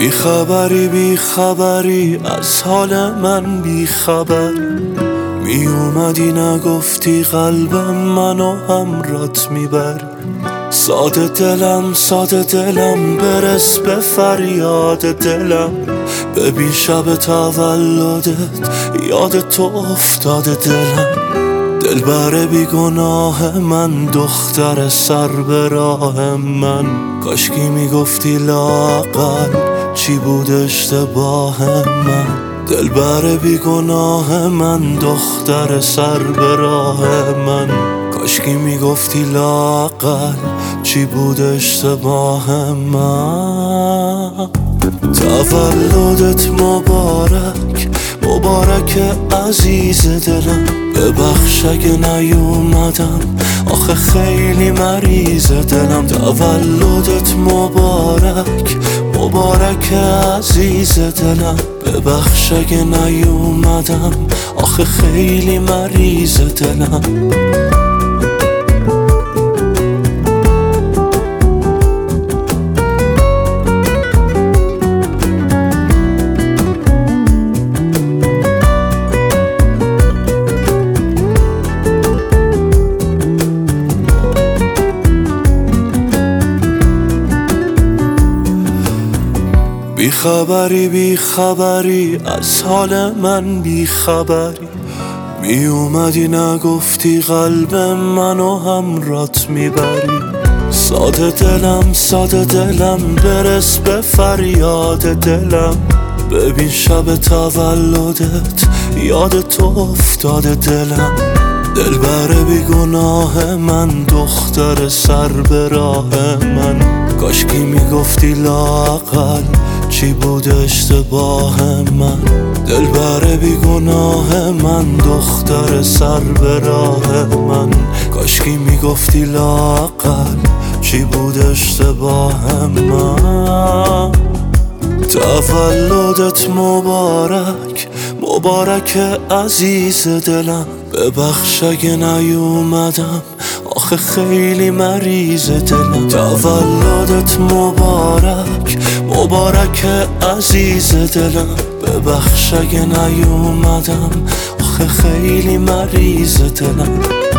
بی خبری از حال من بی خبر می اومدی نگفتی قلبم منو همرات میبر. ساده دلم برس به فریاد دلم. ببین شب تولدت یاد تو افتاده دلم. دلبر بی گناه من، دختر سر به راه من. کاشکی میگفتی لااقل چی بود اشتباه من. دلبر بی گناه من، دختر سر به راه من. کاشکی میگفتی لااقل چی بود اشتباه من. تولدت مبارک، مبارک عزیز دلم. ببخش اگه نیومدم، آخه خیلی مریض دلم. تولدت مبارک، مبارک عزیز دلم. ببخش اگه نیومدم، آخه خیلی مریض دلم. بی خبری از حال من بی خبری می اومدی نگفتی قلب منو همرات میبری. ساده دلم برس به فریاد دلم. ببین شب تولدت یاد تو افتاده دلم. دلبر بی گناه من، دختر سر به راه من. کاشکی میگفتی لااقل چی بود اشتباه من. دلبر بی گناه من، دختر سر به راه من. کاشکی میگفتی لااقل چی بود اشتباه من. تولدت مبارک، مبارک عزیز دلم. ببخش اگه نیومدم، آخه خیلی مریض دلم. تولدت مبارک، مبارک عزیز دلم. ببخش اگه نیومدم، آخه خیلی مریض دلم.